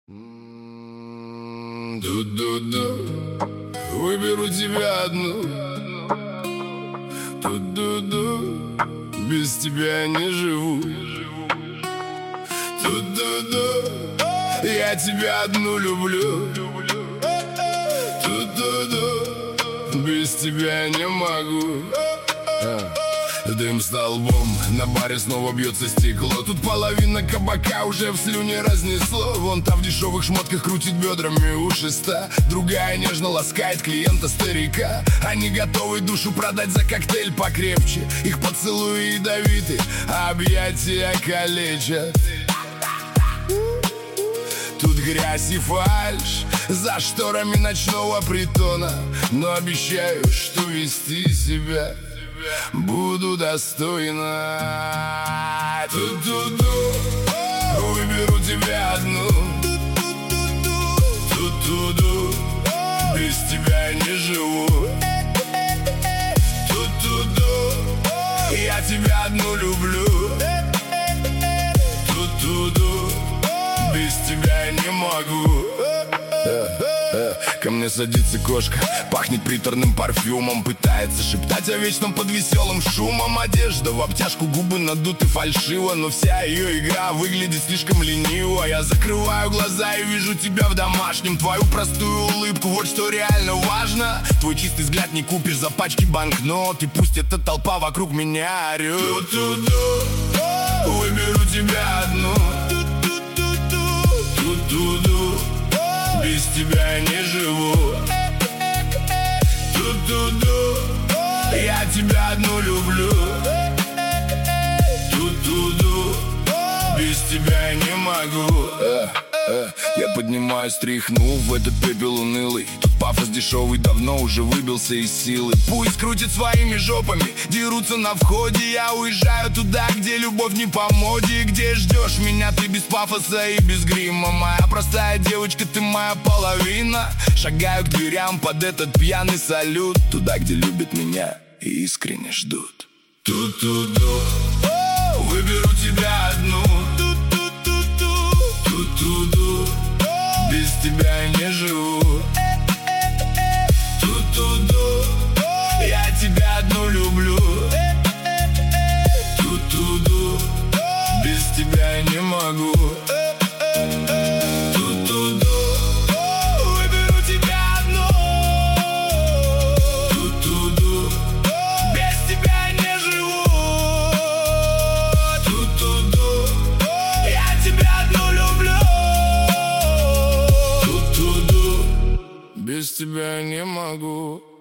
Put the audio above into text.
Ду-ду-ду, выберу тебя одну. Ду-ду-ду, без тебя не живу. Ду-ду-ду, я тебя одну люблю. Ду-ду-ду, без тебя не могу. Дым столбом, на баре снова бьется стекло. Тут половина кабака уже в слюне разнесло. Вон та в дешевых шмотках крутит бедрами у шеста. Другая нежно ласкает клиента-старика. Они готовы душу продать за коктейль покрепче. Их поцелуи ядовиты, а объятия калечат. Тут грязь и фальшь за шторами ночного притона. Но обещаю, что вести себя буду достойно. Ту-ту-ду, выберу тебя одну. Ту-ту-ду, без тебя не живу. Ту-ту-ду, я тебя одну люблю. Ту-ту-ду, без тебя не могу. Ко мне садится кошка, пахнет приторным парфюмом. Пытается шептать о вечном под веселым шумом. Одежда в обтяжку, губы надуты фальшиво. Но вся ее игра выглядит слишком лениво. Я закрываю глаза и вижу тебя в домашнем. Твою простую улыбку, вот что реально важно. Твой чистый взгляд не купишь за пачки банкнот. И пусть эта толпа вокруг меня орет. Ту-ту-ду, выберу тебя одну. Ту-ту-ду, без тебя не живу. Ту-ту-ду, я тебя одну люблю. Ту-ту-ду, без тебя не могу. Я поднимаюсь, стряхнув в этот пепел унылый. Тут пафос дешевый давно уже выбился из силы. Пусть крутят своими жопами, дерутся на входе. Я уезжаю туда, где любовь не по моде. Где ждешь меня ты без пафоса и без грима. Моя простая девочка, ты моя половина. Шагаю к дверям под этот пьяный салют. Туда, где любят меня и искренне ждут. Ту-ту-ду, выберу тебя одну. Ту-ту-ду, без тебя не живу. Ту-ту-ду, я тебя одну люблю. Ту-ту-ду, без тебя не могу. Ту-ту-ду, выберу тебя одну. Ту-ту-ду, без тебя не живу. Ту-ту-ду, я тебя одну люблю. Ту-ту-ду, без тебя не могу.